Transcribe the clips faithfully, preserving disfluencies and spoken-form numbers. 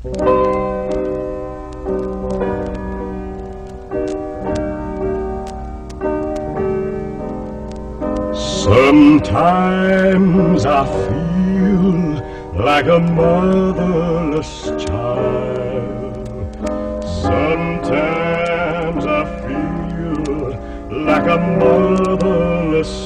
Sometimes I feel like a motherless child. Sometimes I feel like a motherless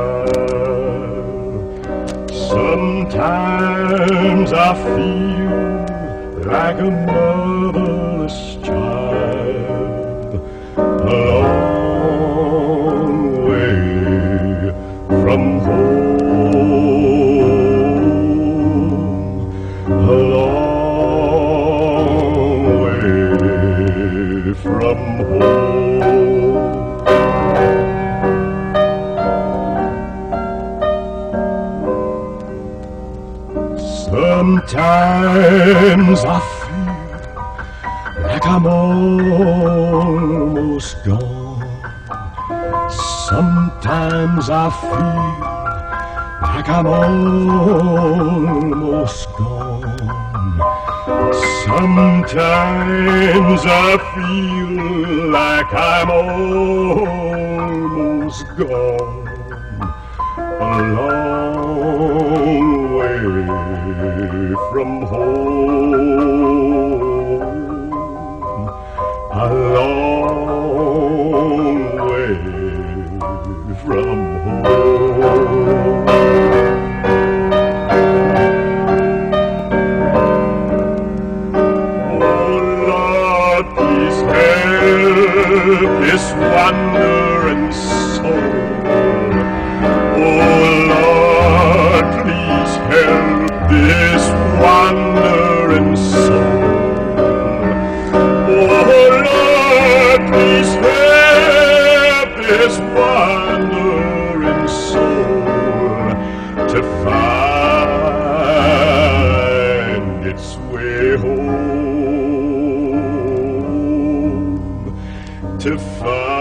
child. Sometimes I feel like a motherless child. A long way from home, a long way from home. Sometimes I feel like I'm almost gone. Sometimes I feel like I'm almost gone. Sometimes I feel like I'm almost gone. A long way from home, a long way from home. Oh Lord, please help this wandering soul. Oh Lord, please help this wandering soul. Oh Lord, please help this wandering soul to find its way home, to find